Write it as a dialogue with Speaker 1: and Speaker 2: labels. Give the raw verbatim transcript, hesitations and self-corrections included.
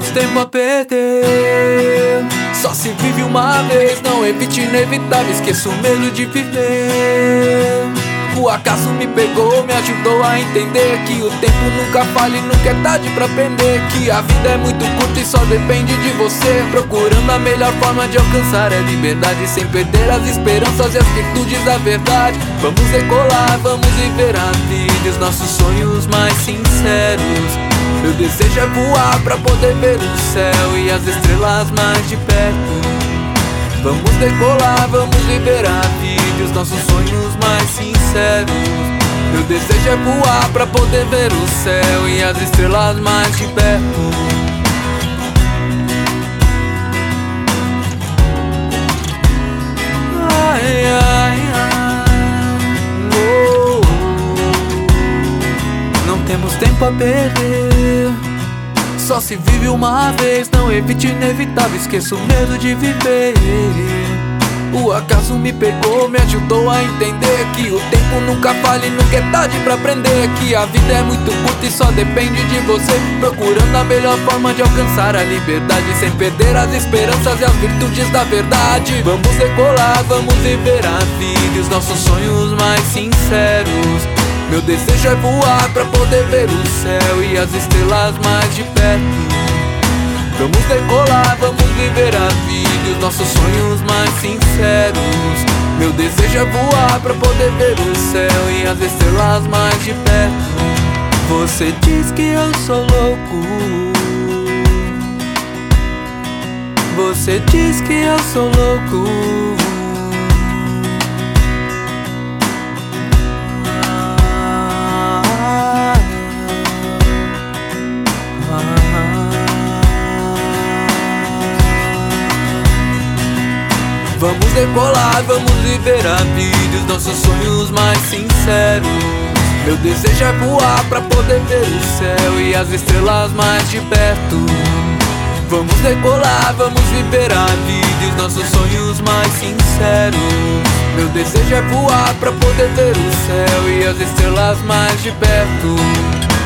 Speaker 1: temos tempo a perder. Só se vive uma vez, não evite inevitável, esqueça o medo de viver. O acaso me pegou, me ajudou a entender que o tempo nunca falha e nunca é tarde pra aprender. Que a vida é muito curta e só depende de você, procurando a melhor forma de alcançar a liberdade, sem perder as esperanças e as virtudes da verdade. Vamos decolar, vamos viver a vida e os nossos sonhos mais sinceros. Meu desejo é voar pra poder ver o céu e as estrelas mais de perto. Vamos decolar, vamos viver a vida e os nossos sonhos mais sinceros. Meu desejo é voar pra poder ver o céu e as estrelas mais de perto. Ai, ai, ai, oh, oh. Não temos tempo a perder. Só se vive uma vez, não evite inevitável, esqueça o medo de viver. O acaso me pegou, me ajudou a entender que o tempo nunca falha e nunca é tarde pra aprender. Que a vida é muito curta e só depende de você, procurando a melhor forma de alcançar a liberdade, sem perder as esperanças e as virtudes da verdade. Vamos decolar, vamos viver a vida e os nossos sonhos mais sinceros. Meu desejo é voar pra poder ver o céu e as estrelas mais de perto. Vamos decolar, vamos viver a vida e os nossos sonhos mais sinceros. Meu desejo é voar pra poder ver o céu e as estrelas mais de perto. Você diz que eu sou louco, você diz que eu sou louco. Vamos decolar, vamos viver a vida e os nossos sonhos mais sinceros. Meu desejo é voar pra poder ver o céu e as estrelas mais de perto. Vamos decolar, vamos viver a vida e os nossos sonhos mais sinceros. Meu desejo é voar pra poder ver o céu e as estrelas mais de perto.